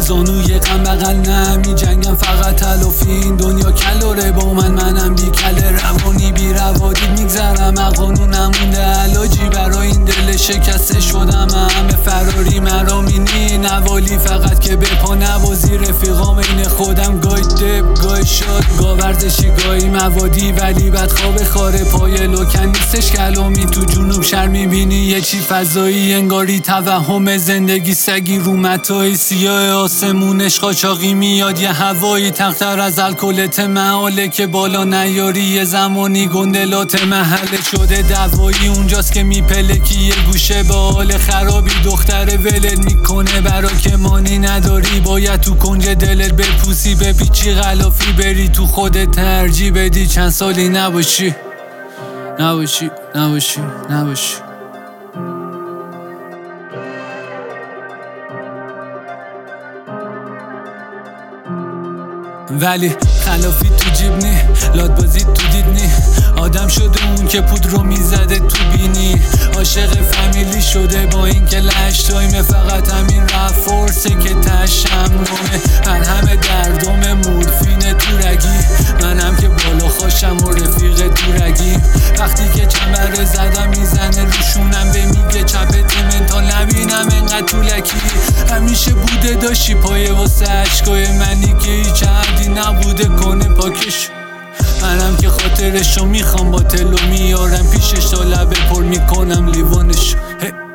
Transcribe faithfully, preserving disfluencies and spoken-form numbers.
زانوی غم بغل نمی جنگم فقط تلافی این دنیا کلاره با من منم بی کله روانی بی روادید میگذرم اقانون نمونده علاجی برای این دل شکسته شدم همه فراری مرا مینی نوالی فقط که به پا نوازی رفیقام این خودم گای دب گای شاد گا ورزشی گاهی موادی ولی بدخواب خاره پای لوکن نیستش کلامی تو جنوب شهر میبینی یه چی فضایی انگاری توهم زندگی سگی رو متای سیاه آسمونش قاچاقی میاد یه هوایی تختر از الکلت محاله که بالا نیاری یه زمانی گندلات محله شده دوایی اونجاست که میپلکی یه گوشه با حال خرابی دختر ولت میکنه برا که مانی نداری باید تو کنج دلت بپوسی بپیچی غلافی بری تو خودت ترجیح بدی چند سالی نباشی نباشی نباشی نباشی ولی خلافی تو جیب نی لاد بازی تو دید نی آدم شده اون که پود رو میزده تو بینی عاشق فامیلی شده با این که لش تایمه فقط همین رفت فرسه که تشم رومه من همه دردم مورفین تو رگی منم که بالا خوشم و رفیق تو رگی وقتی که چنبره زدم میزنه روشونم به میگه چپت منتال نبینم انقدر طولکی همیشه بوده داشتی پایه واسه عشقای منی که هیچ عهدی نبوده کنه پاکش منم که خاطرشو میخوام با تلو میارم پیشش تا لبه پر میکنم لیوانش